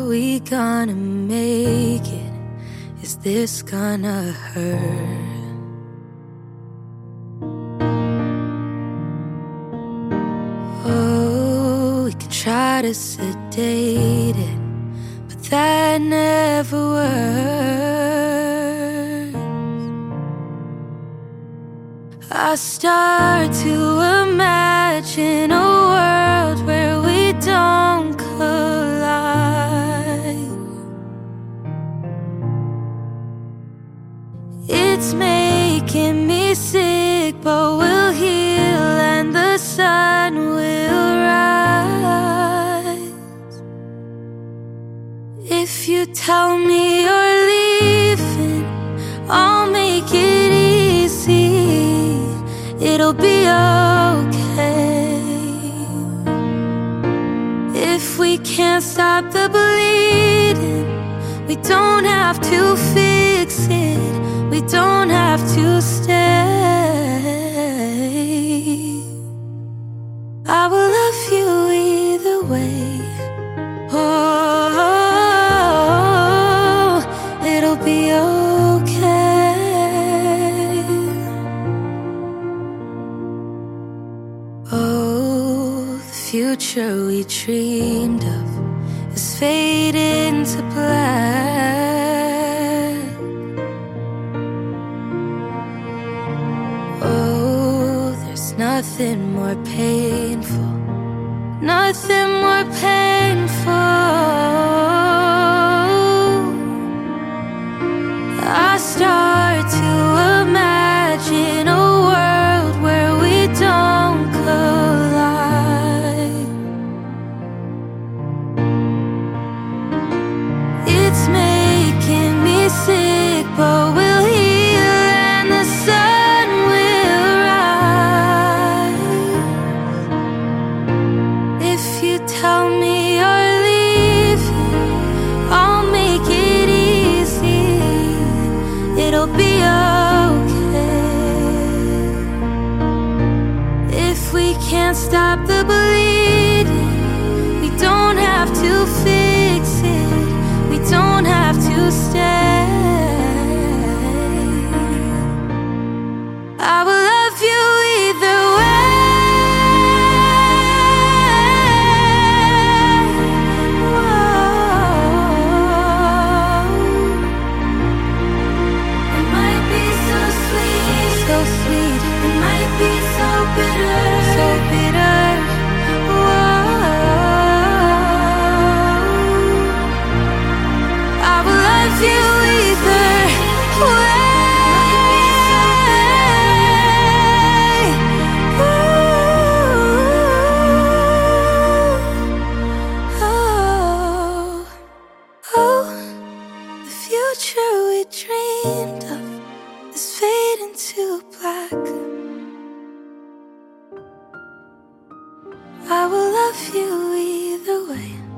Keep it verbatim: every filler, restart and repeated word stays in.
we gonna make it? Is this gonna hurt? Oh, we can try to sedate it, but that never works. I start to imagine a world where we don't collide. It's making me sick, but we'll heal and the sun will rise. If you tell me you're leaving, I'll make it easy. It'll be okay. If we can't stop the bleeding, we don't have to fix it. We don't have to stay. I will love you either way. Oh, it'll be okay. Oh, the future we dreamed of is fading to black. Oh, there's nothing more painful, nothing more painful. I start to imagine a world where we don't collide. It's making me sick, but we'll heal and the sun will rise. If you tell me you're leaving, I'll make it easy. It'll be okay. If we can't stop the bleeding, we don't have to fix it. We don't have to stay. I will love you either way. Whoa. It might be so sweet, so sweet. It might be so bitter, so bitter. Whoa. I will love you either way. Oh, the future we dreamed of is fading to black. I will love you either way.